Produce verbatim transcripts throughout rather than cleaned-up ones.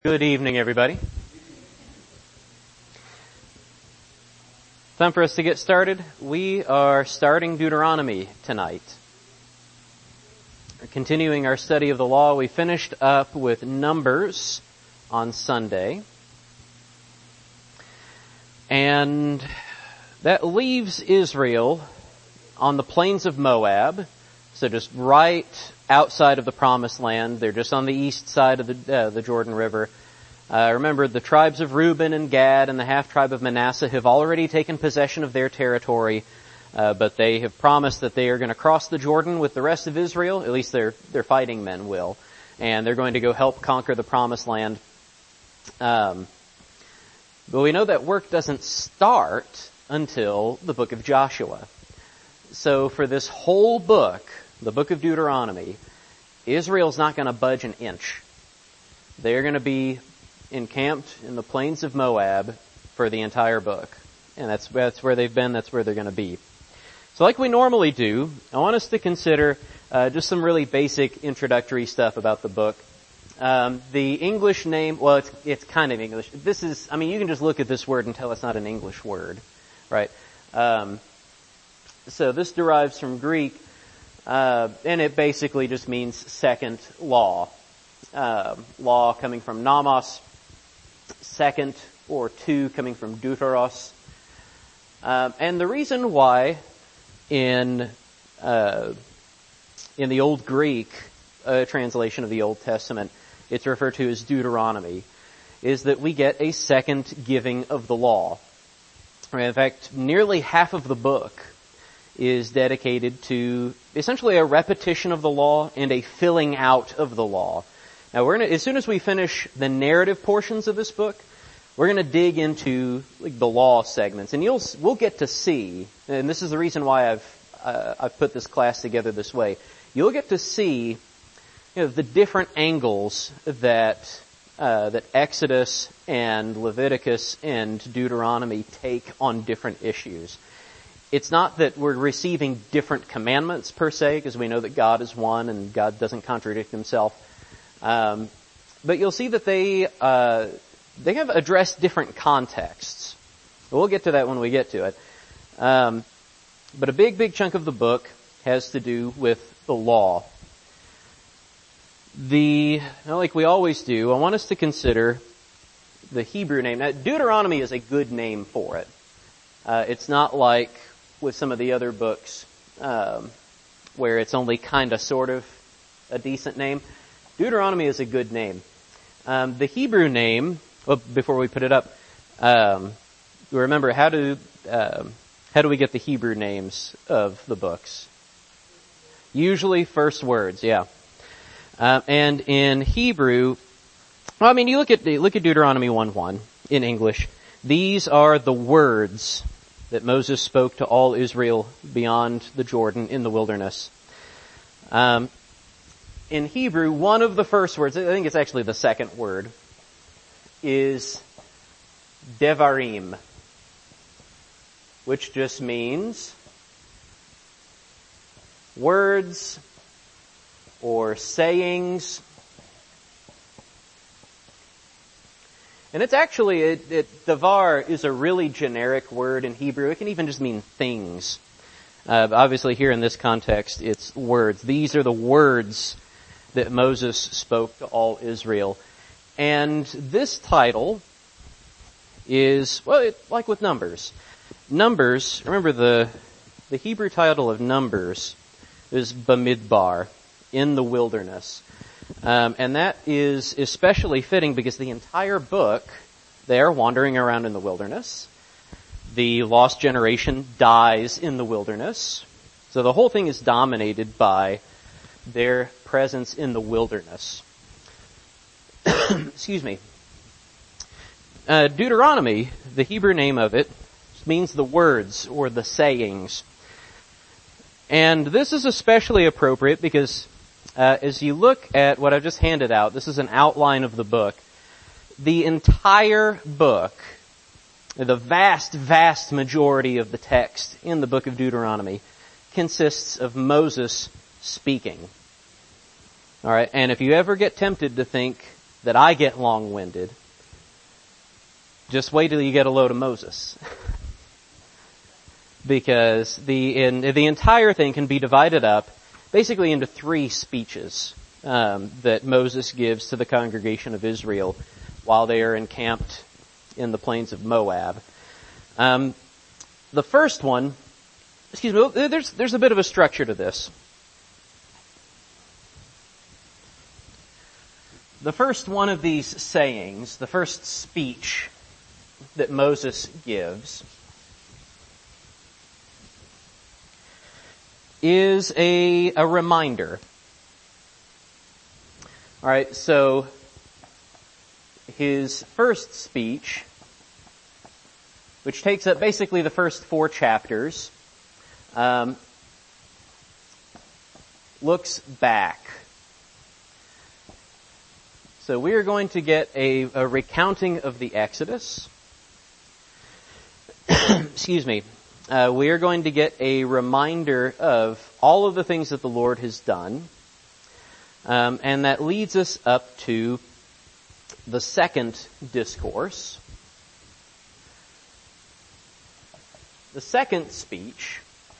Good evening, everybody. Time for us to get started. We are starting Deuteronomy tonight. We're continuing our study of the law. We finished up with Numbers on Sunday. And that leaves Israel on the plains of Moab. So just right outside of the Promised Land. They're just on the east side of the, uh, the Jordan River. Uh, remember, the tribes of Reuben and Gad and the half-tribe of Manasseh have already taken possession of their territory, uh, but they have promised that they are going to cross the Jordan with the rest of Israel. At least their their fighting men will, and they're going to go help conquer the Promised Land. Um, but we know that work doesn't start until the book of Joshua. So for this whole book, the book of Deuteronomy, Israel's not going to budge an inch. They're going to be encamped in the plains of Moab for the entire book. And that's, that's where they've been, that's where they're going to be. So like we normally do, I want us to consider uh, just some really basic introductory stuff about the book. Um, the English name, well, it's, it's kind of English. This is, I mean, you can just look at this word and tell it's not an English word, right? Um, so this derives from Greek. Uh, and it basically just means second law. Uh, law coming from nomos, second, or two coming from deuteros. Um, and the reason why in, uh, in the Old Greek uh, translation of the Old Testament, it's referred to as Deuteronomy, is that we get a second giving of the law. In fact, nearly half of the book is dedicated to essentially a repetition of the law and a filling out of the law. Now we're gonna, as soon as we finish the narrative portions of this book, we're gonna dig into like the law segments, and you'll we'll get to see, and this is the reason why I've uh, I've put this class together this way. You'll get to see, you know, the different angles that uh, that Exodus and Leviticus and Deuteronomy take on different issues. It's not that we're receiving different commandments per se, because we know that God is one and God doesn't contradict himself. Um, but you'll see that they uh, they have addressed different contexts. We'll get to that when we get to it. Um, but a big, big chunk of the book has to do with the law. The like we always do, I want us to consider the Hebrew name. Now, Deuteronomy is a good name for it. Uh, it's not like with some of the other books, um, where it's only kind of sort of a decent name. Deuteronomy is a good name. Um, the Hebrew name, well, before we put it up, um, remember how do um, how do we get the Hebrew names of the books? Usually first words, yeah. Uh, and in Hebrew, well, I mean, you look at look at Deuteronomy one one in English. These are the words that Moses spoke to all Israel beyond the Jordan in the wilderness. Um, in Hebrew, one of the first words, I think it's actually the second word, is devarim, which just means words or sayings. And it's actually, it, it, davar is a really generic word in Hebrew. It can even just mean things. Uh, obviously here in this context, it's words. These are the words that Moses spoke to all Israel. And this title is, well, it, like with Numbers. Numbers, remember the, the Hebrew title of Numbers is Bamidbar, in the wilderness. Um, and that is especially fitting because the entire book, they are wandering around in the wilderness. The lost generation dies in the wilderness. So the whole thing is dominated by their presence in the wilderness. Excuse me. Uh, Deuteronomy, the Hebrew name of it, means the words or the sayings. And this is especially appropriate because Uh, as you look at what I've just handed out, this is an outline of the book. The entire book, the vast, vast majority of the text in the book of Deuteronomy consists of Moses speaking. All right, and if you ever get tempted to think that I get long-winded, just wait till you get a load of Moses. Because the in, the entire thing can be divided up basically into three speeches um, that Moses gives to the congregation of Israel while they are encamped in the plains of Moab. Um, the first one, excuse me, there's there's a bit of a structure to this. The first one of these sayings, the first speech that Moses gives, is a, a reminder. All right, so his first speech, which takes up basically the first four chapters, um, looks back. So we are going to get a, a recounting of the Exodus. Excuse me. Uh, we are going to get a reminder of all of the things that the Lord has done. Um, and that leads us up to the second discourse. The second speech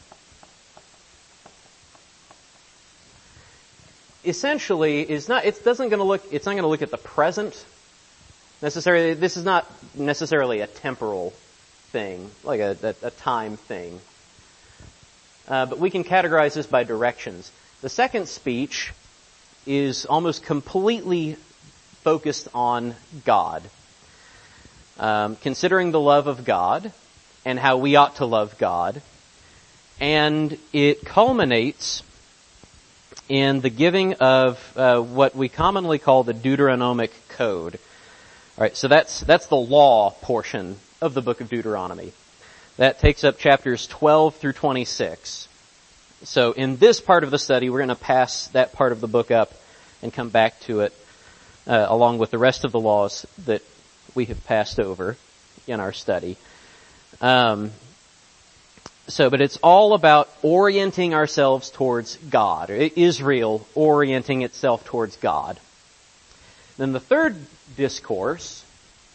essentially is not, it doesn't going to look, it's not going to look at the present necessarily. This is not necessarily a temporal thing, like a, a, a time thing. Uh, but we can categorize this by directions. The second speech is almost completely focused on God. Um, considering the love of God and how we ought to love God. And it culminates in the giving of uh, what we commonly call the Deuteronomic Code. All right, so that's that's the law portion of the book of Deuteronomy. That takes up chapters twelve through twenty-six. So in this part of the study, we're going to pass that part of the book up and come back to it uh, along with the rest of the laws that we have passed over in our study. Um, so, but it's all about orienting ourselves towards God, or Israel orienting itself towards God. Then the third discourse,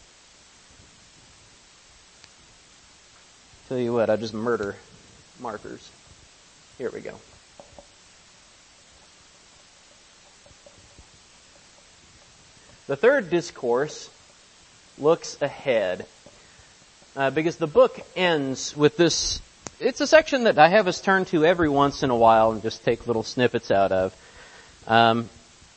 tell you what, I just murder markers. Here we go. The third discourse looks ahead, uh, because the book ends with this. It's a section that I have us turn to every once in a while and just take little snippets out of. Um,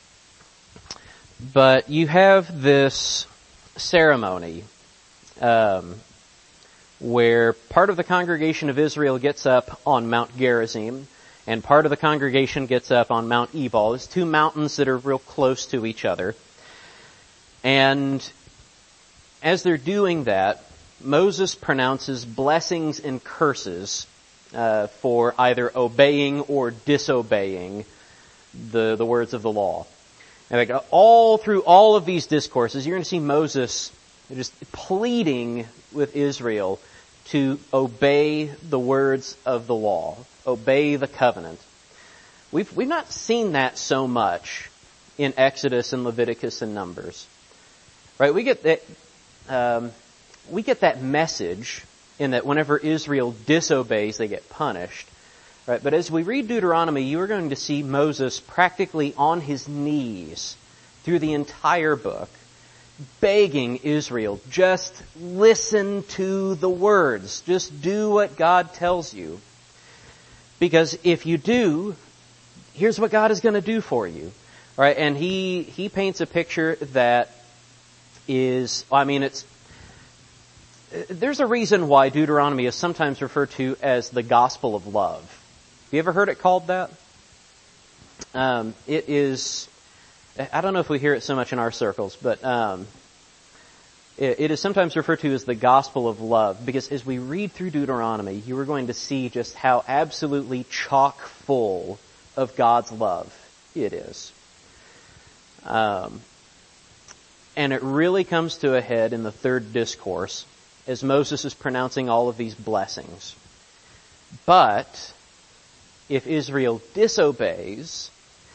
but you have this ceremony um, where part of the congregation of Israel gets up on Mount Gerizim, and part of the congregation gets up on Mount Ebal. It's two mountains that are real close to each other. And as they're doing that, Moses pronounces blessings and curses uh, for either obeying or disobeying the the words of the law. In fact, all through all of these discourses, you're going to see Moses just pleading with Israel to obey the words of the law, obey the covenant. We've we've not seen that so much in Exodus and Leviticus and Numbers, right? We get that um, we get that message in that whenever Israel disobeys, they get punished, right? But as we read Deuteronomy, you are going to see Moses practically on his knees through the entire book, begging Israel, just listen to the words. Just do what God tells you. Because if you do, here's what God is going to do for you. All right, and he, he paints a picture that is, I mean, it's, there's a reason why Deuteronomy is sometimes referred to as the gospel of love. Have you ever heard it called that? Um, it is, I don't know if we hear it so much in our circles, but um, it, it is sometimes referred to as the gospel of love, because as we read through Deuteronomy, you are going to see just how absolutely chock full of God's love it is. Um, and it really comes to a head in the third discourse as Moses is pronouncing all of these blessings. But if Israel disobeys,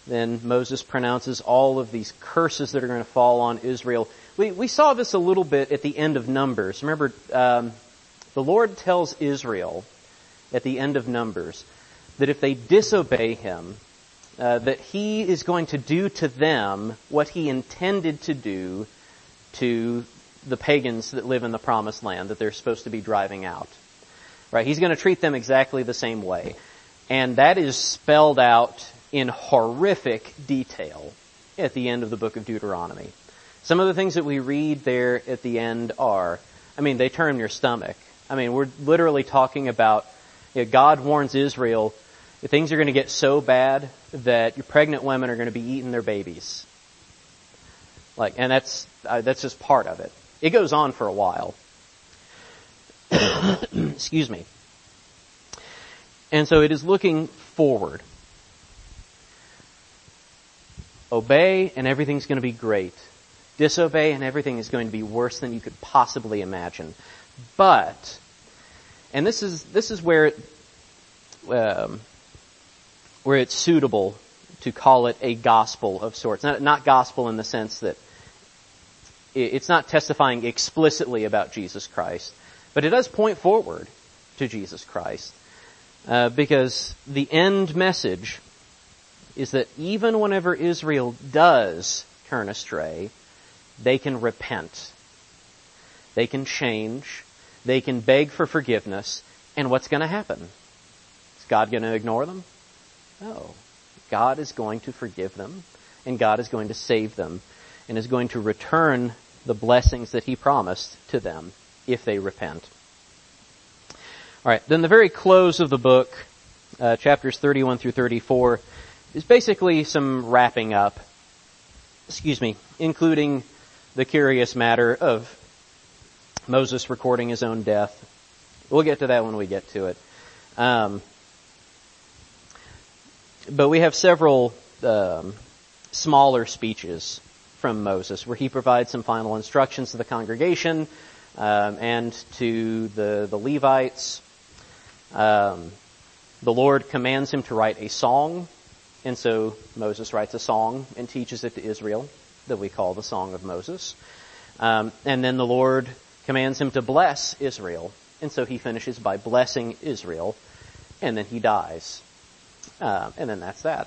then Moses pronounces all of these curses that are going to fall on Israel. We, we saw this a little bit at the end of Numbers. Remember, um, the Lord tells Israel at the end of Numbers that if they disobey him, uh, that he is going to do to them what he intended to do to the pagans that live in the promised land that they're supposed to be driving out. Right? He's going to treat them exactly the same way. And that is spelled out in horrific detail at the end of the book of Deuteronomy. Some of the things that we read there at the end are, I mean, they turn your stomach. I mean, we're literally talking about, you know, God warns Israel that things are going to get so bad that your pregnant women are going to be eating their babies. Like, and that's, uh, that's just part of it. It goes on for a while. Excuse me. And so it is looking forward. Obey and everything's going to be great. Disobey and everything is going to be worse than you could possibly imagine. But, and this is this is where it, um, where it's suitable to call it a gospel of sorts. Not, not gospel in the sense that it's not testifying explicitly about Jesus Christ, but it does point forward to Jesus Christ. Uh, because the end message is that even whenever Israel does turn astray, they can repent. They can change. They can beg for forgiveness. And what's going to happen? Is God going to ignore them? No. God is going to forgive them, and God is going to save them, and is going to return the blessings that he promised to them if they repent. All right, then the very close of the book, uh, chapters thirty-one through thirty-four, is basically some wrapping up, excuse me, including the curious matter of Moses recording his own death. We'll get to that when we get to it. Um, but we have several um, smaller speeches from Moses where he provides some final instructions to the congregation um, and to the, the Levites. Um, the Lord commands him to write a song, and so Moses writes a song and teaches it to Israel that we call the Song of Moses. Um, and then the Lord commands him to bless Israel, and so he finishes by blessing Israel, and then he dies. Uh, and then that's that.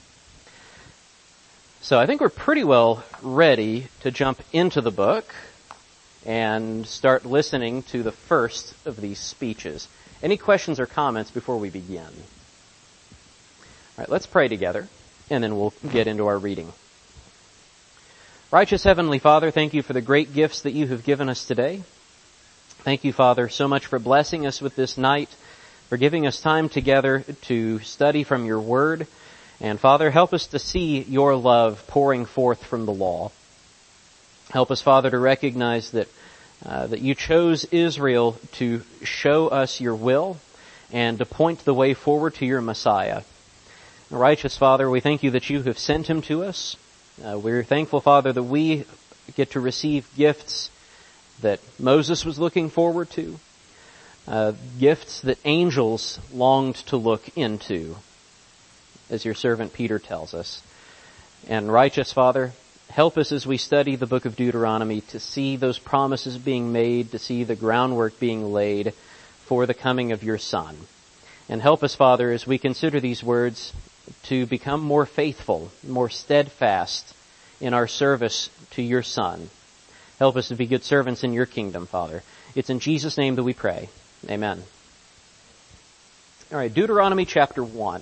So I think we're pretty well ready to jump into the book and start listening to the first of these speeches. Any questions or comments before we begin? All right, let's pray together, and then we'll get into our reading. Righteous Heavenly Father, thank you for the great gifts that you have given us today. Thank you, Father, so much for blessing us with this night, for giving us time together to study from your word. And Father, help us to see your love pouring forth from the law. Help us, Father, to recognize that uh, that you chose Israel to show us your will and to point the way forward to your Messiah. Righteous Father, we thank you that you have sent him to us. Uh, we're thankful, Father, that we get to receive gifts that Moses was looking forward to, uh, gifts that angels longed to look into, as your servant Peter tells us. And righteous Father, help us as we study the book of Deuteronomy to see those promises being made, to see the groundwork being laid for the coming of your Son. And help us, Father, as we consider these words, to become more faithful, more steadfast in our service to your Son. Help us to be good servants in your kingdom, Father. It's in Jesus' name that we pray. Amen. All right, Deuteronomy chapter one.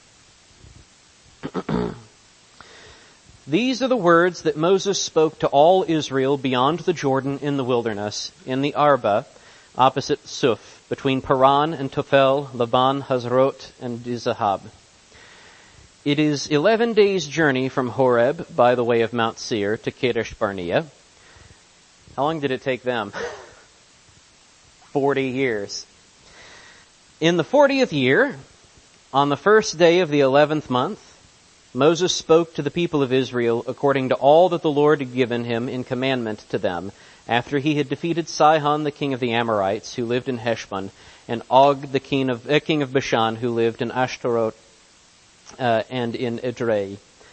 These are the words that Moses spoke to all Israel beyond the Jordan in the wilderness, in the Arba, opposite Suf, between Paran and Tophel, Laban, Hazrot, and Dizahab. It is eleven days' journey from Horeb by the way of Mount Seir to Kadesh Barnea. How long did it take them? Forty years. In the fortieth year, on the first day of the eleventh month, Moses spoke to the people of Israel according to all that the Lord had given him in commandment to them, after he had defeated Sihon, the king of the Amorites, who lived in Heshbon, and Og, the king of, uh, king of Bashan, who lived in Ashtaroth uh, and in Edrei.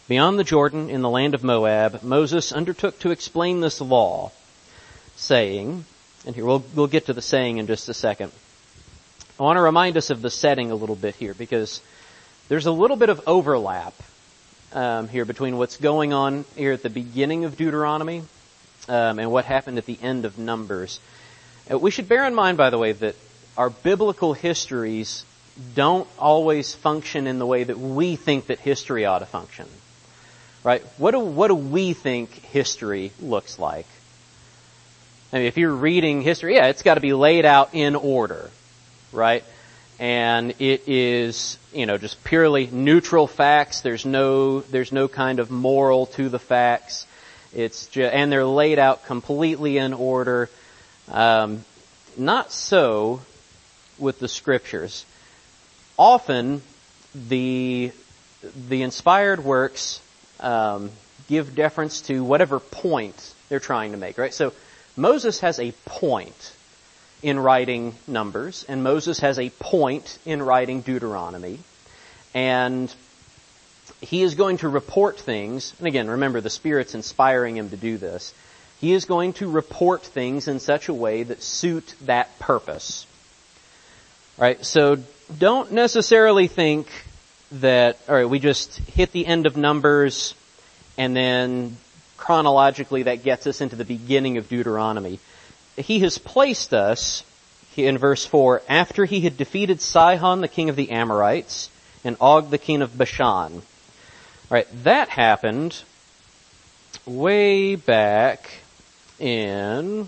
Beyond the Jordan, in the land of Moab, Moses undertook to explain this law, saying, and here we'll, we'll get to the saying in just a second. I want to remind us of the setting a little bit here, because there's a little bit of overlap um, here between what's going on here at the beginning of Deuteronomy um, and what happened at the end of Numbers. Uh, we should bear in mind, by the way, that our biblical histories don't always function in the way that we think that history ought to function. Right? What do, what do we think history looks like? I mean, if you're reading history, yeah, it's got to be laid out in order, right? And it is, you know, just purely neutral facts. There's no, there's no kind of moral to the facts. It's just, and they're laid out completely in order. Um, not so with the scriptures. Often, the, the inspired works Um, give deference to whatever point they're trying to make, right? So Moses has a point in writing Numbers, and Moses has a point in writing Deuteronomy, and he is going to report things, and again, remember, the Spirit's inspiring him to do this. He is going to report things in such a way that suit that purpose. Right? So don't necessarily think that, all right, we just hit the end of Numbers, and then chronologically that gets us into the beginning of Deuteronomy. He has placed us, in verse four, after he had defeated Sihon, the king of the Amorites, and Og, the king of Bashan. All right, that happened way back in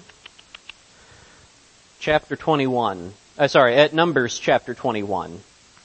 chapter twenty-one. Uh, sorry, at Numbers chapter twenty-one.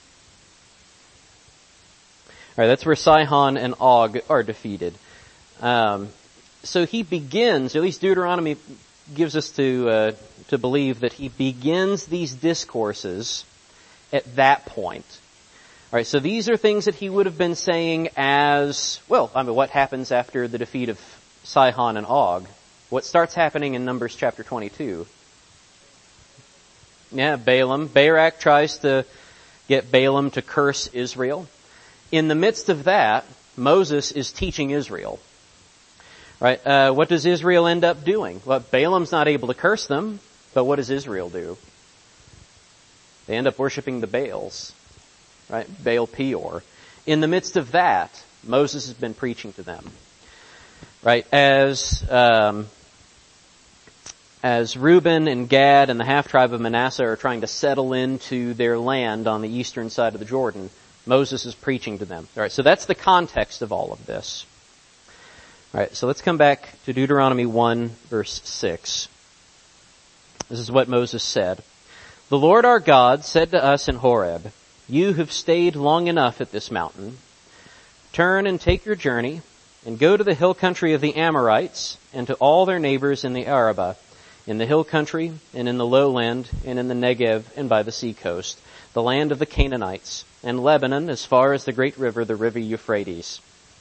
All right, that's where Sihon and Og are defeated. Um, so he begins, at least Deuteronomy gives us to uh, to believe that he begins these discourses at that point. All right, so these are things that he would have been saying as, well, I mean, what happens after the defeat of Sihon and Og? What starts happening in Numbers chapter twenty-two? Yeah, Balaam. Barak tries to get Balaam to curse Israel. In the midst of that, Moses is teaching Israel. Right? Uh, what does Israel end up doing? Well, Balaam's not able to curse them, but what does Israel do? They end up worshiping the Baals. Right? Baal Peor. In the midst of that, Moses has been preaching to them. Right? As, um, as Reuben and Gad and the half-tribe of Manasseh are trying to settle into their land on the eastern side of the Jordan, Moses is preaching to them. All right, so that's the context of all of this. All right, so let's come back to Deuteronomy one, verse six. This is what Moses said. The Lord our God said to us in Horeb, "You have stayed long enough at this mountain. Turn and take your journey, and go to the hill country of the Amorites, and to all their neighbors in the Arabah, in the hill country, and in the lowland, and in the Negev, and by the sea coast, the land of the Canaanites, and Lebanon as far as the great river, the river Euphrates.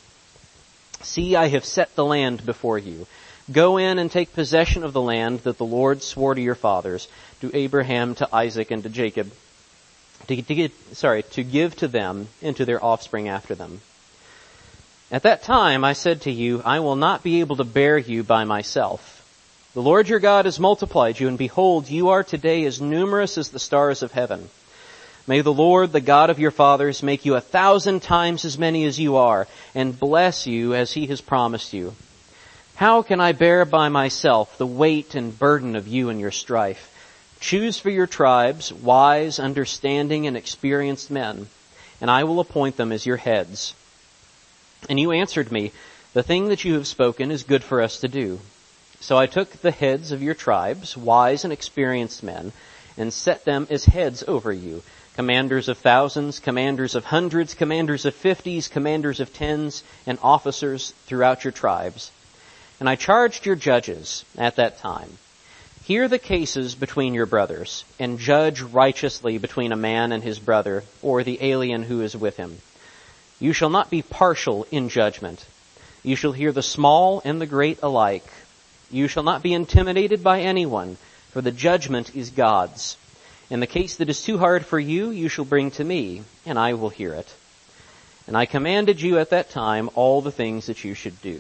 See, I have set the land before you. Go in and take possession of the land that the Lord swore to your fathers, to Abraham, to Isaac, and to Jacob, to, to get, sorry, to give to them and to their offspring after them. At that time I said to you, I will not be able to bear you by myself. The Lord your God has multiplied you, and behold, you are today as numerous as the stars of heaven. May the Lord, the God of your fathers, make you a thousand times as many as you are, and bless you as he has promised you. How can I bear by myself the weight and burden of you and your strife? Choose for your tribes wise, understanding, and experienced men, and I will appoint them as your heads." And you answered me, "The thing that you have spoken is good for us to do." So I took the heads of your tribes, wise and experienced men, and set them as heads over you, commanders of thousands, commanders of hundreds, commanders of fifties, commanders of tens, and officers throughout your tribes. And I charged your judges at that time, hear the cases between your brothers, and judge righteously between a man and his brother, or the alien who is with him. You shall not be partial in judgment. You shall hear the small and the great alike. You shall not be intimidated by anyone, for the judgment is God's. In the case that is too hard for you, you shall bring to me, and I will hear it. And I commanded you at that time all the things that you should do.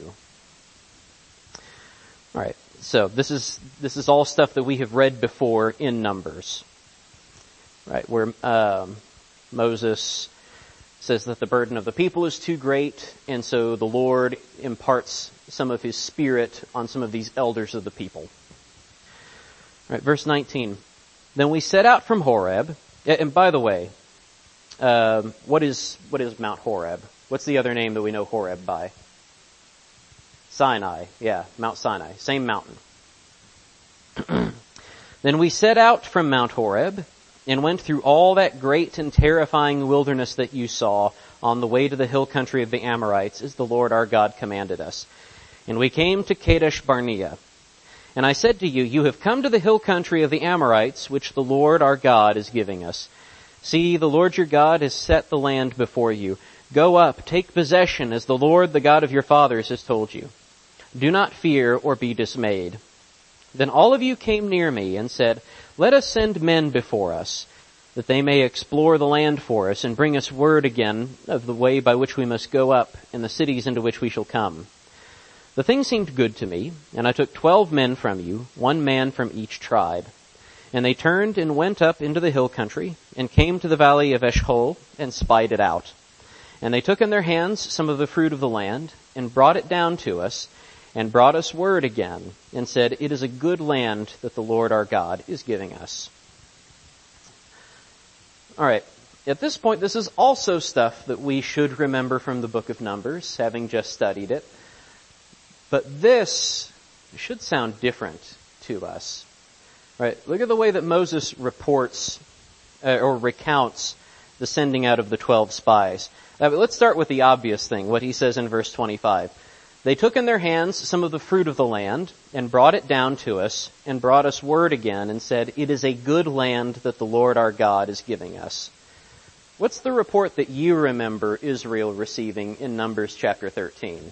All right. So this is this is all stuff that we have read before in Numbers, right? Where um, Moses says that the burden of the people is too great, and so the Lord imparts some of His Spirit on some of these elders of the people. All right, verse nineteen. Then we set out from Horeb, and by the way, um, what is what is Mount Horeb? What's the other name that we know Horeb by? Sinai, yeah, Mount Sinai, same mountain. Then we set out from Mount Horeb and went through all that great and terrifying wilderness that you saw on the way to the hill country of the Amorites, as the Lord our God commanded us. And we came to Kadesh Barnea. And I said to you, you have come to the hill country of the Amorites, which the Lord our God is giving us. See, the Lord your God has set the land before you. Go up, take possession, as the Lord, the God of your fathers, has told you. Do not fear or be dismayed. Then all of you came near me and said, let us send men before us, that they may explore the land for us and bring us word again of the way by which we must go up and the cities into which we shall come. The thing seemed good to me, and I took twelve men from you, one man from each tribe. And they turned and went up into the hill country and came to the valley of Eshcol and spied it out. And they took in their hands some of the fruit of the land and brought it down to us, and brought us word again, and said, it is a good land that the Lord our God is giving us. All right. At this point, this is also stuff that we should remember from the book of Numbers, having just studied it. But this should sound different to us. Right? Look at the way that Moses reports uh, or recounts the sending out of the twelve spies. Uh, let's start with the obvious thing, what he says in verse twenty-five. They took in their hands some of the fruit of the land and brought it down to us and brought us word again and said, it is a good land that the Lord our God is giving us. What's the report that you remember Israel receiving in Numbers chapter thirteen?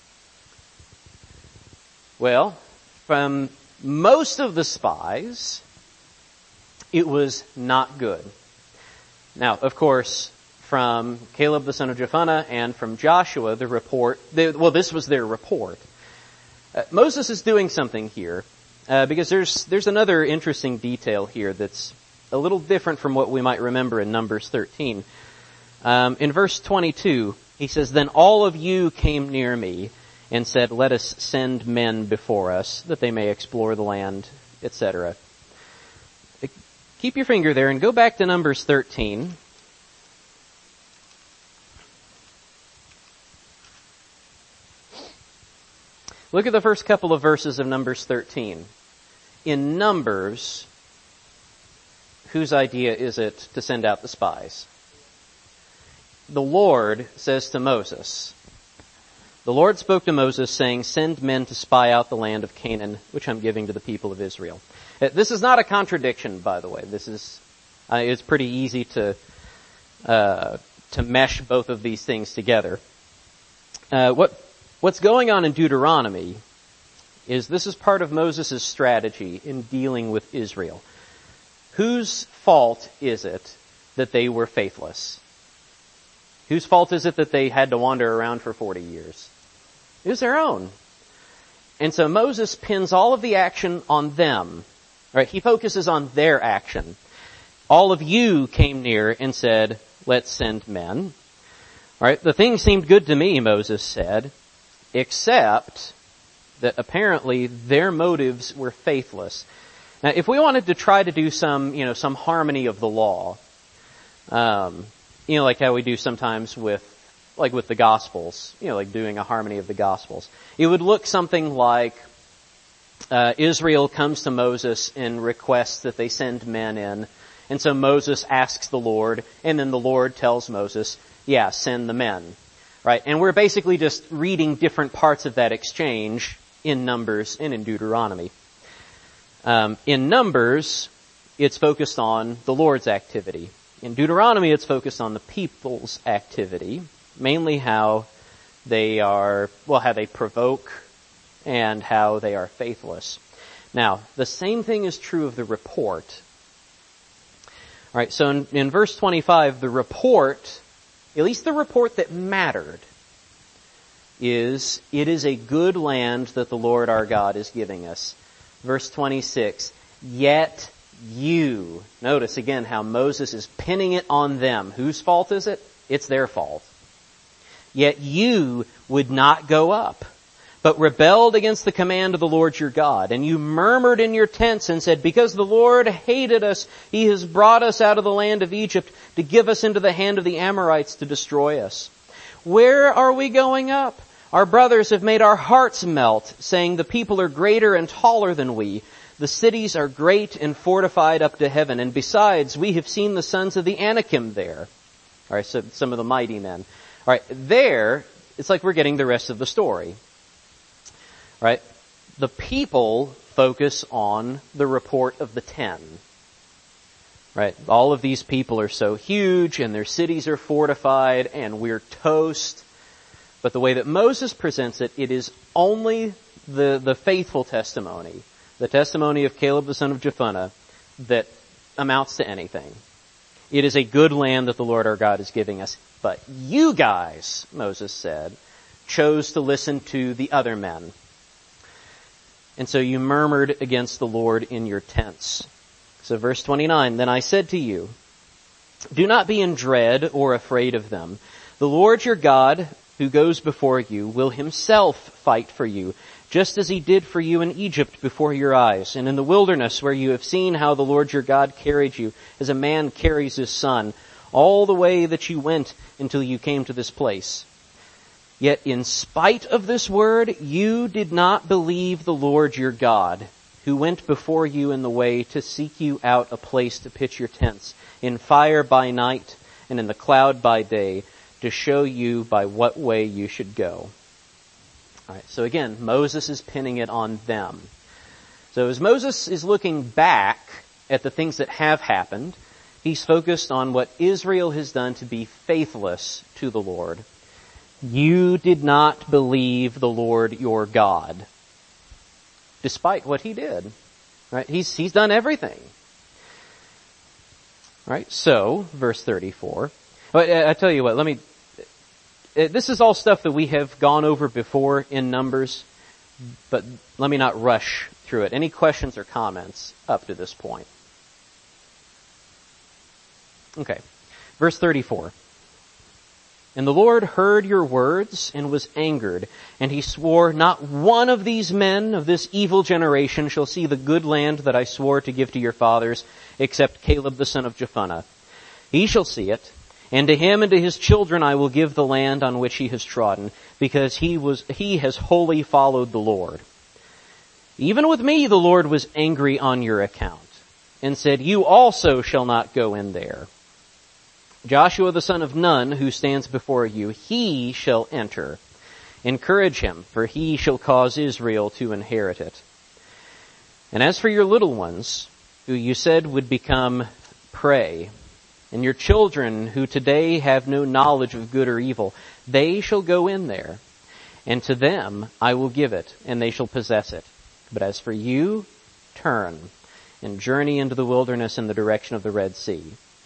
Well, from most of the spies, it was not good. Now, of course, from Caleb the son of Jephunneh and from Joshua, the report, they, well, this was their report. Uh, Moses is doing something here, uh, because there's, there's another interesting detail here that's a little different from what we might remember in Numbers thirteen. Um, in verse twenty-two, he says, then all of you came near me and said, let us send men before us that they may explore the land, et cetera. Keep your finger there and go back to Numbers thirteen. Look at the first couple of verses of Numbers thirteen. In Numbers, whose idea is it to send out the spies? The Lord says to Moses, the Lord spoke to Moses saying, send men to spy out the land of Canaan, which I'm giving to the people of Israel. This is not a contradiction, by the way. This is, uh, it's pretty easy to, uh, to mesh both of these things together. Uh, what, What's going on in Deuteronomy is this is part of Moses' strategy in dealing with Israel. Whose fault is it that they were faithless? Whose fault is it that they had to wander around for forty years? It was their own. And so Moses pins all of the action on them. Right? He focuses on their action. All of you came near and said, let's send men. All right? The thing seemed good to me, Moses said. Except that apparently their motives were faithless. Now, if we wanted to try to do some, you know, some harmony of the law, um, you know, like how we do sometimes with, like with the Gospels, you know, like doing a harmony of the Gospels, it would look something like uh, Israel comes to Moses and requests that they send men in, and so Moses asks the Lord, and then the Lord tells Moses, yeah, send the men. Right, and we're basically just reading different parts of that exchange in Numbers and in Deuteronomy. Um, in Numbers, it's focused on the Lord's activity. In Deuteronomy, it's focused on the people's activity, mainly how they are, well, how they provoke and how they are faithless. Now, the same thing is true of the report. All right, so in, in verse twenty-five, the report at least the report that mattered, is it is a good land that the Lord our God is giving us. Verse twenty-six, yet you, notice again how Moses is pinning it on them. Whose fault is it? It's their fault. Yet you would not go up, but rebelled against the command of the Lord your God. And you murmured in your tents and said, because the Lord hated us, he has brought us out of the land of Egypt to give us into the hand of the Amorites to destroy us. Where are we going up? Our brothers have made our hearts melt, saying the people are greater and taller than we. The cities are great and fortified up to heaven. And besides, we have seen the sons of the Anakim there. All right, so some of the mighty men. All right, there, it's like we're getting the rest of the story. All right, the people focus on the report of the ten. Right, all of these people are so huge and their cities are fortified and we're toast. But the way that Moses presents it, it is only the, the faithful testimony, the testimony of Caleb the son of Jephunneh, that amounts to anything. It is a good land that the Lord our God is giving us. But you guys, Moses said, chose to listen to the other men. And so you murmured against the Lord in your tents. So verse twenty-nine, then I said to you, do not be in dread or afraid of them. The Lord your God, who goes before you, will himself fight for you, just as he did for you in Egypt before your eyes, and in the wilderness where you have seen how the Lord your God carried you, as a man carries his son, all the way that you went until you came to this place. Yet in spite of this word, you did not believe the Lord your God, who went before you in the way to seek you out a place to pitch your tents, in fire by night and in the cloud by day, to show you by what way you should go. All right, so again, Moses is pinning it on them. So as Moses is looking back at the things that have happened, he's focused on what Israel has done to be faithless to the Lord. You did not believe the Lord your God, despite what he did. Right? He's, he's done everything. Right? So, verse thirty-four. I, I tell you what, let me, this is all stuff that we have gone over before in Numbers, but let me not rush through it. Any questions or comments up to this point? Okay. Verse thirty-four. And the Lord heard your words and was angered, and he swore, not one of these men of this evil generation shall see the good land that I swore to give to your fathers, except Caleb the son of Jephunneh. He shall see it, and to him and to his children I will give the land on which he has trodden, because he was he has wholly followed the Lord. Even with me the Lord was angry on your account, and said, you also shall not go in there. Joshua the son of Nun, who stands before you, he shall enter. Encourage him, for he shall cause Israel to inherit it. And as for your little ones, who you said would become prey, and your children who today have no knowledge of good or evil, they shall go in there, and to them I will give it, and they shall possess it. But as for you, turn, and journey into the wilderness in the direction of the Red Sea.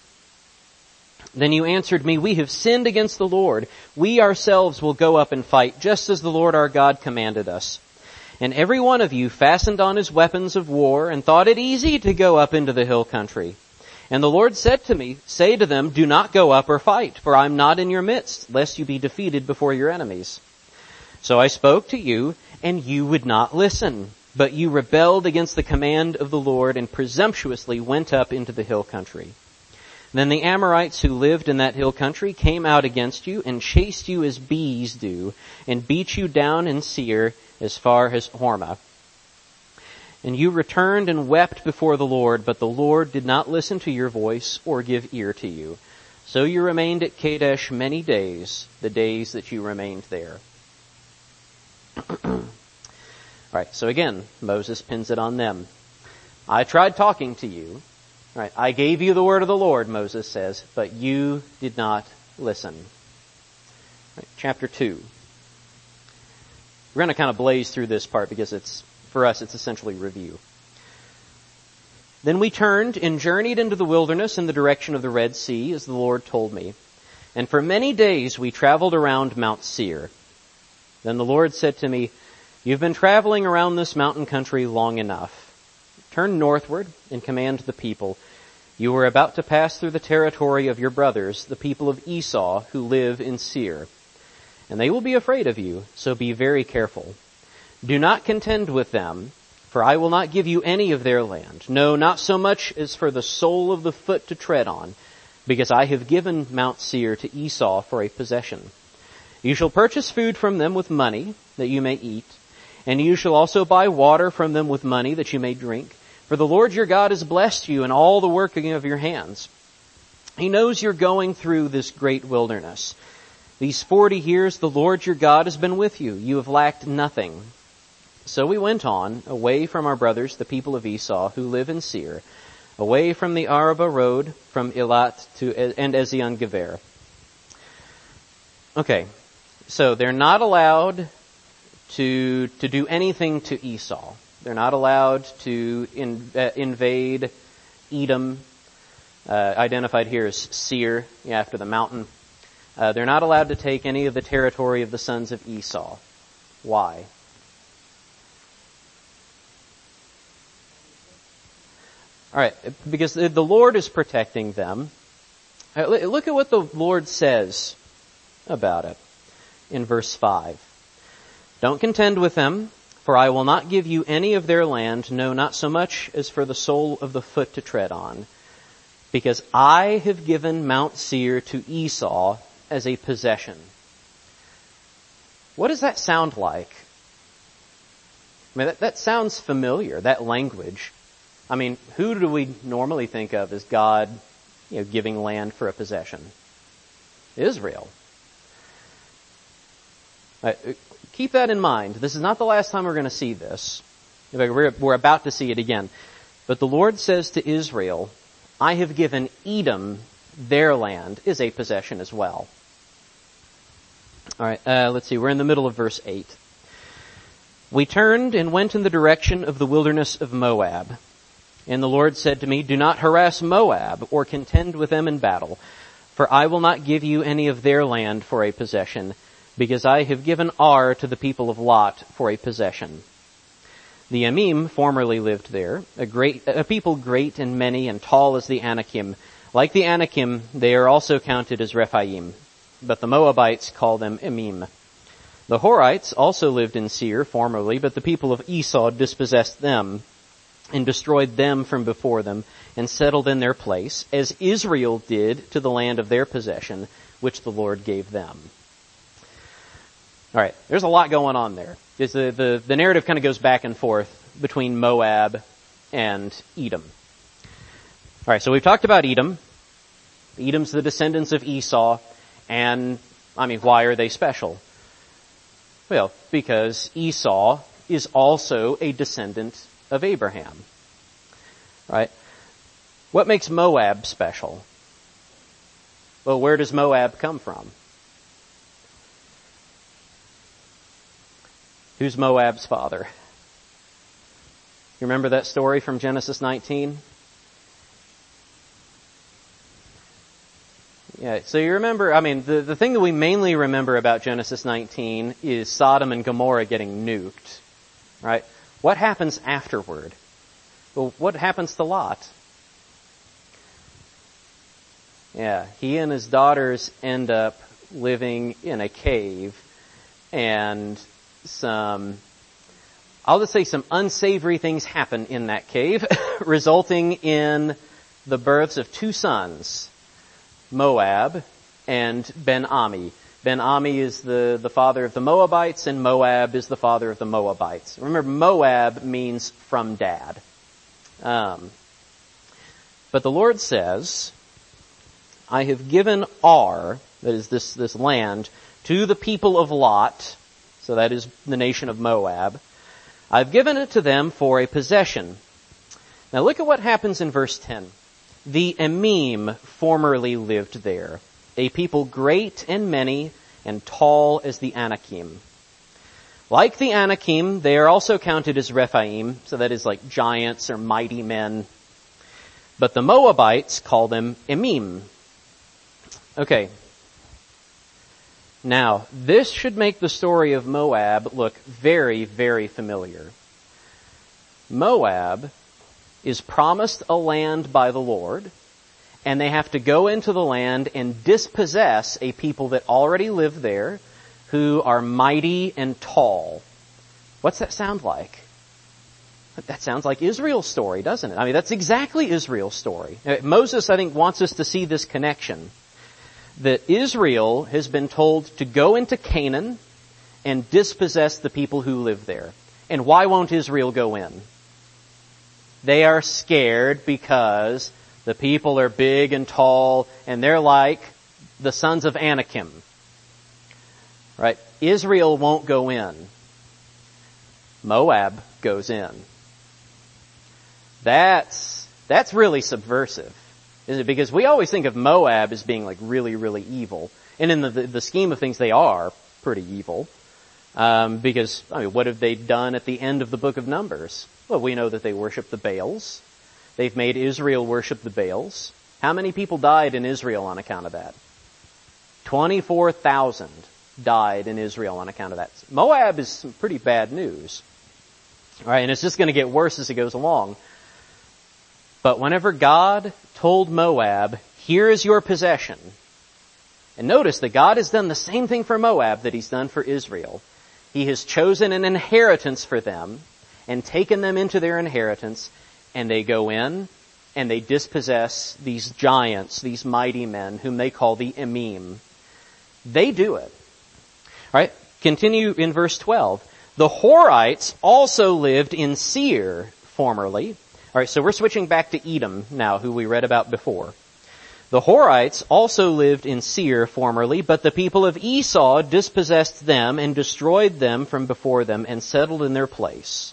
Then you answered me, we have sinned against the Lord. We ourselves will go up and fight, just as the Lord our God commanded us. And every one of you fastened on his weapons of war and thought it easy to go up into the hill country. And the Lord said to me, say to them, do not go up or fight, for I am not in your midst, lest you be defeated before your enemies. So I spoke to you, and you would not listen. But you rebelled against the command of the Lord and presumptuously went up into the hill country. Then the Amorites who lived in that hill country came out against you and chased you as bees do, and beat you down in Seir as far as Hormah. And you returned and wept before the Lord, but the Lord did not listen to your voice or give ear to you. So you remained at Kadesh many days, the days that you remained there. All right, so again, Moses pins it on them. I tried talking to you. Right, I gave you the word of the Lord, Moses says, but you did not listen. Right, chapter two. We're going to kind of blaze through this part because it's, for us, it's essentially review. Then we turned and journeyed into the wilderness in the direction of the Red Sea, as the Lord told me. And for many days we traveled around Mount Seir. Then the Lord said to me, you've been traveling around this mountain country long enough. Turn northward and command the people. You are about to pass through the territory of your brothers, the people of Esau, who live in Seir. And they will be afraid of you, so be very careful. Do not contend with them, for I will not give you any of their land. No, not so much as for the sole of the foot to tread on, because I have given Mount Seir to Esau for a possession. You shall purchase food from them with money, that you may eat, and you shall also buy water from them with money, that you may drink. For the Lord your God has blessed you in all the working of your hands. He knows you're going through this great wilderness. These forty years the Lord your God has been with you. You have lacked nothing. So we went on, away from our brothers, the people of Esau, who live in Seir, away from the Arabah road, from Elat to and Ezion Geber. Okay, so they're not allowed to to do anything to Esau. They're not allowed to in, uh, invade Edom, uh, identified here as Seir, yeah, after the mountain. Uh, they're not allowed to take any of the territory of the sons of Esau. Why? All right, because the Lord is protecting them. Look at what the Lord says about it in verse five. Don't contend with them, for I will not give you any of their land, no, not so much as for the sole of the foot to tread on, because I have given Mount Seir to Esau as a possession. What does that sound like? I mean, that, that sounds familiar, that language. I mean, who do we normally think of as God, you know, giving land for a possession? Israel. Right, keep that in mind. This is not the last time we're going to see this. We're, we're about to see it again. But the Lord says to Israel, I have given Edom their land as a possession as well. All right, uh, let's see. We're in the middle of verse eight. We turned and went in the direction of the wilderness of Moab. And the Lord said to me, do not harass Moab or contend with them in battle, for I will not give you any of their land for a possession, because I have given Ar to the people of Lot for a possession. The Emim formerly lived there, a great, a people great and many and tall as the Anakim. Like the Anakim, they are also counted as Rephaim, but the Moabites call them Emim. The Horites also lived in Seir formerly, but the people of Esau dispossessed them and destroyed them from before them and settled in their place, as Israel did to the land of their possession, which the Lord gave them. All right, there's a lot going on there. The, the, the narrative kind of goes back and forth between Moab and Edom. All right, so we've talked about Edom. Edom's the descendants of Esau, and, I mean, why are they special? Well, because Esau is also a descendant of Abraham. Right? What makes Moab special? Well, where does Moab come from? Who's Moab's father? You remember that story from Genesis nineteen? Yeah, so you remember, I mean, the, the thing that we mainly remember about Genesis nineteen is Sodom and Gomorrah getting nuked. Right? What happens afterward? Well, what happens to Lot? Yeah, he and his daughters end up living in a cave, and some, I'll just say some unsavory things happen in that cave, resulting in the births of two sons, Moab and Ben-Ami. Ben-Ami is the, the father of the Moabites, and Moab is the father of the Moabites. Remember, Moab means from dad. Um, but the Lord says, I have given Ar, that is this, this land, to the people of Lot, so that is the nation of Moab. I've given it to them for a possession. Now look at what happens in verse ten. The Emim formerly lived there, a people great and many and tall as the Anakim. Like the Anakim, they are also counted as Rephaim, so that is like giants or mighty men. But the Moabites call them Emim. Okay, Now, this should make the story of Moab look very, very familiar. Moab is promised a land by the Lord, and they have to go into the land and dispossess a people that already live there, who are mighty and tall. What's that sound like? That sounds like Israel's story, doesn't it? I mean, that's exactly Israel's story. Moses, I think, wants us to see this connection. That Israel has been told to go into Canaan and dispossess the people who live there. And why won't Israel go in? They are scared because the people are big and tall, and they're like the sons of Anakim. Right? Israel won't go in. Moab goes in. That's, that's really subversive, isn't it? Because we always think of Moab as being like really, really evil. And in the, the, the scheme of things, they are pretty evil. Um, because, I mean, what have they done at the end of the book of Numbers? Well, we know that they worship the Baals. They've made Israel worship the Baals. How many people died in Israel on account of that? twenty-four thousand died in Israel on account of that. Moab is some pretty bad news. All right, and it's just going to get worse as it goes along. But whenever God told Moab, here is your possession, and notice that God has done the same thing for Moab that he's done for Israel. He has chosen an inheritance for them and taken them into their inheritance, and they go in and they dispossess these giants, these mighty men whom they call the Emim. They do it. All right, continue in verse twelve. The Horites also lived in Seir formerly. All right, so we're switching back to Edom now, who we read about before. The Horites also lived in Seir formerly, but the people of Esau dispossessed them and destroyed them from before them and settled in their place.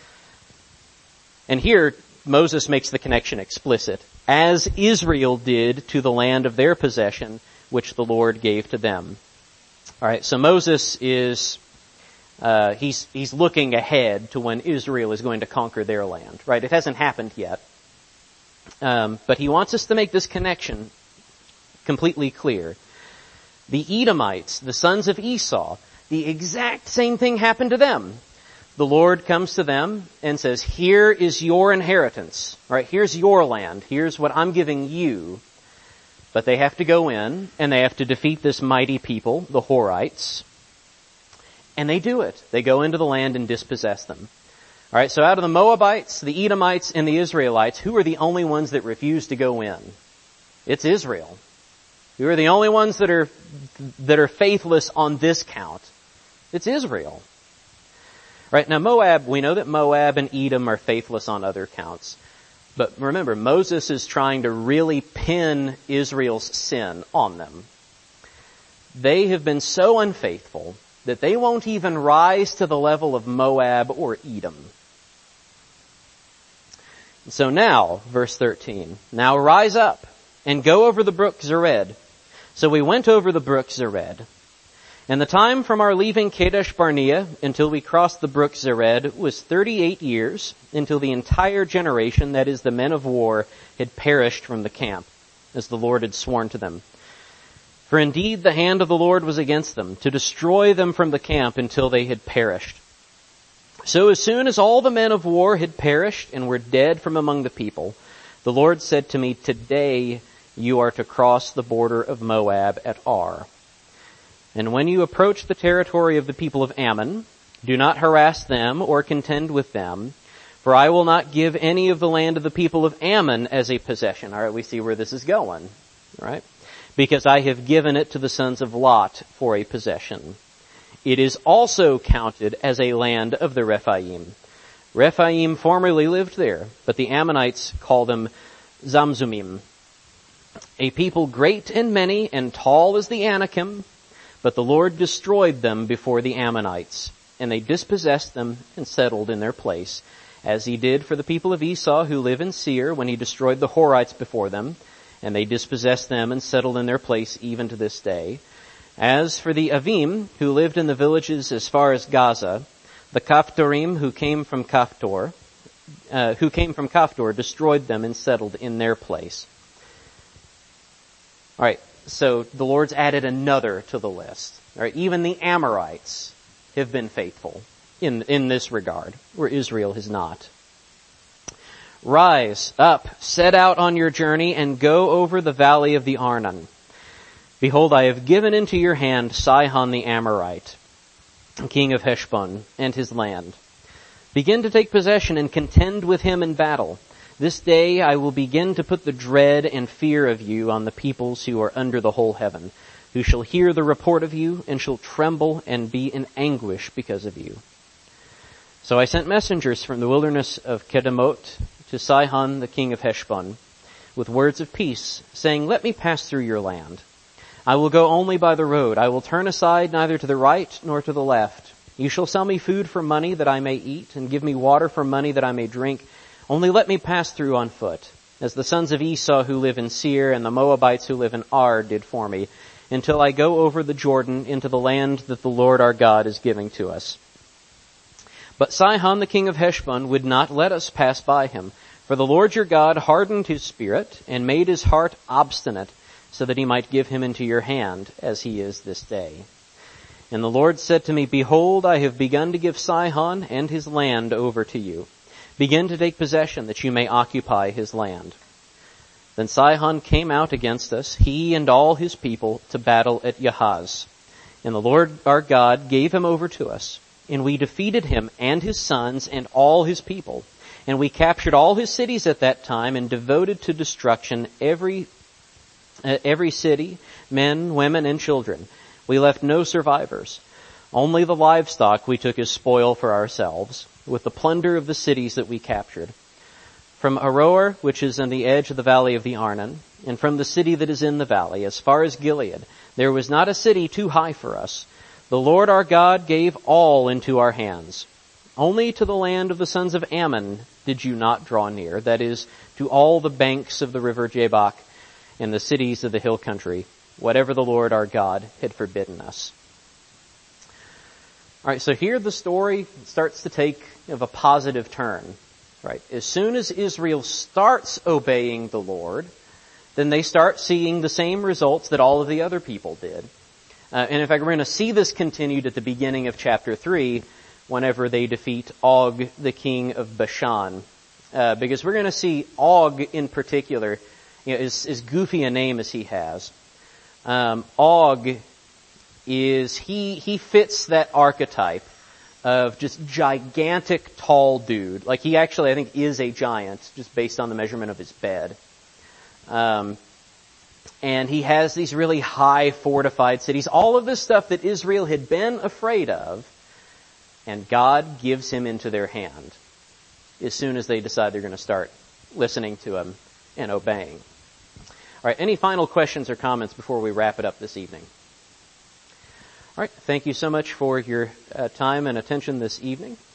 And here, Moses makes the connection explicit, as Israel did to the land of their possession, which the Lord gave to them. All right, so Moses is, uh, he's, he's looking ahead to when Israel is going to conquer their land, right? It hasn't happened yet. Um, but he wants us to make this connection completely clear. The Edomites, the sons of Esau, the exact same thing happened to them. The Lord comes to them and says, here is your inheritance, right? Here's your land. Here's what I'm giving you. But they have to go in and they have to defeat this mighty people, the Horites. And they do it. They go into the land and dispossess them. All right, so out of the Moabites, the Edomites, and the Israelites, who are the only ones that refuse to go in? It's Israel. Who are the only ones that are that are faithless on this count? It's Israel. Right, now Moab, we know that Moab and Edom are faithless on other counts. But remember, Moses is trying to really pin Israel's sin on them. They have been so unfaithful that they won't even rise to the level of Moab or Edom. So now, verse thirteen, now rise up and go over the brook Zered. So we went over the brook Zered. And the time from our leaving Kadesh Barnea until we crossed the brook Zered was thirty-eight years, until the entire generation, that is the men of war, had perished from the camp, as the Lord had sworn to them. For indeed the hand of the Lord was against them, to destroy them from the camp until they had perished. So as soon as all the men of war had perished and were dead from among the people, the Lord said to me, today you are to cross the border of Moab at Ar. And when you approach the territory of the people of Ammon, do not harass them or contend with them, for I will not give any of the land of the people of Ammon as a possession. All right, we see where this is going, right? Because I have given it to the sons of Lot for a possession. It is also counted as a land of the Rephaim. Rephaim formerly lived there, but the Ammonites call them Zamzumim. A people great and many and tall as the Anakim, but the Lord destroyed them before the Ammonites, and they dispossessed them and settled in their place, as he did for the people of Esau who live in Seir when he destroyed the Horites before them, and they dispossessed them and settled in their place even to this day. As for the Avim who lived in the villages as far as Gaza, the Kaphtorim who came from Kaphtor, uh, who came from Kaphtor destroyed them and settled in their place. All right. So the Lord's added another to the list. All right, even the Amorites have been faithful in, in this regard, where Israel has not. Rise up, set out on your journey, and go over the valley of the Arnon. Behold, I have given into your hand Sihon the Amorite, king of Heshbon, and his land. Begin to take possession and contend with him in battle. This day I will begin to put the dread and fear of you on the peoples who are under the whole heaven, who shall hear the report of you and shall tremble and be in anguish because of you. So I sent messengers from the wilderness of Kedemoth to Sihon the king of Heshbon with words of peace, saying, let me pass through your land. I will go only by the road. I will turn aside neither to the right nor to the left. You shall sell me food for money that I may eat, and give me water for money that I may drink. Only let me pass through on foot, as the sons of Esau who live in Seir and the Moabites who live in Ar did for me, until I go over the Jordan into the land that the Lord our God is giving to us. But Sihon the king of Heshbon would not let us pass by him, for the Lord your God hardened his spirit and made his heart obstinate, so that he might give him into your hand, as he is this day. And the Lord said to me, behold, I have begun to give Sihon and his land over to you. Begin to take possession, that you may occupy his land. Then Sihon came out against us, he and all his people, to battle at Yahaz. And the Lord our God gave him over to us, and we defeated him and his sons and all his people. And we captured all his cities at that time and devoted to destruction every uh, every city, men, women, and children. We left no survivors. Only the livestock we took as spoil for ourselves, with the plunder of the cities that we captured. From Aroer, which is on the edge of the valley of the Arnon, and from the city that is in the valley, as far as Gilead, there was not a city too high for us. The Lord our God gave all into our hands. Only to the land of the sons of Ammon did you not draw near, that is, to all the banks of the river Jabbok and the cities of the hill country, whatever the Lord our God had forbidden us. All right, so here the story starts to take of a positive turn. Right, as soon as Israel starts obeying the Lord, then they start seeing the same results that all of the other people did. Uh, and in fact, we're going to see this continued at the beginning of chapter three, whenever they defeat Og, the king of Bashan. Uh, because we're going to see Og in particular, you know, as, as goofy a name as he has. Um, Og is, he, he fits that archetype of just gigantic tall dude. Like he actually, I think, is a giant, just based on the measurement of his bed. Um, and he has these really high fortified cities. All of this stuff that Israel had been afraid of, and God gives him into their hand as soon as they decide they're going to start listening to him and obeying. All right, any final questions or comments before we wrap it up this evening? All right, thank you so much for your uh, time and attention this evening.